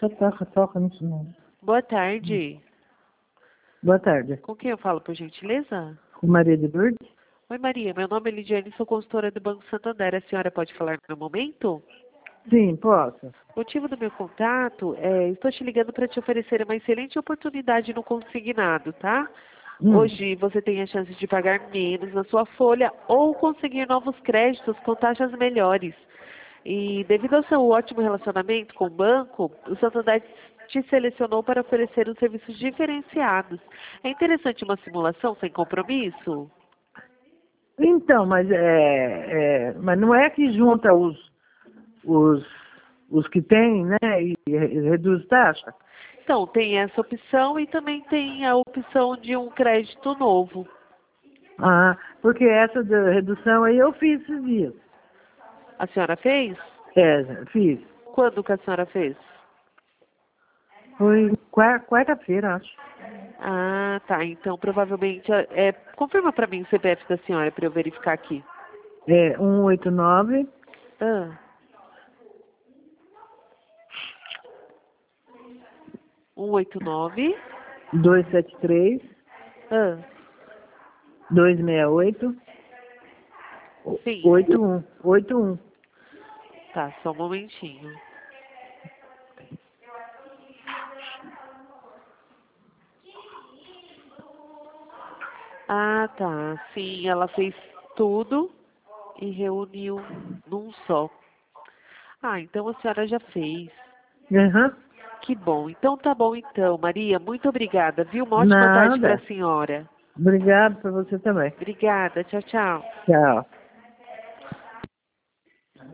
toca nisso não. Boa tarde. Boa tarde. Com quem eu falo, por gentileza? Com Maria de Lourdes? Oi, Maria. Meu nome é Lidiane, sou consultora do Banco Santander. A senhora pode falar no momento? Sim, posso. O motivo do meu contato é, estou te ligando para te oferecer uma excelente oportunidade no consignado, tá? Hoje você tem a chance de pagar menos na sua folha ou conseguir novos créditos com taxas melhores. E devido ao seu ótimo relacionamento com o banco, o Santander te selecionou para oferecer os serviços diferenciados. É interessante uma simulação sem compromisso? Então, mas não é que junta os, os que tem, né, e reduz taxa? Então, tem essa opção e também tem a opção de um crédito novo. Ah, porque essa da redução aí eu fiz esses dias. A senhora fez? Fiz. Quando que a senhora fez? Foi quarta-feira, acho. Ah, tá. Então, provavelmente... confirma para mim o CPF da senhora para eu verificar aqui. 189 Ah. 189. 273 Ah. 268 Sim. 81. Tá, só um momentinho. Ah, tá. Sim, ela fez tudo e reuniu num só. Ah, então a senhora já fez. Aham. Que bom. Então tá bom então, Maria. Muito obrigada, viu? Uma ótima tarde para Nada. a senhora. Obrigado para você também. Obrigada. Tchau, tchau. Tchau.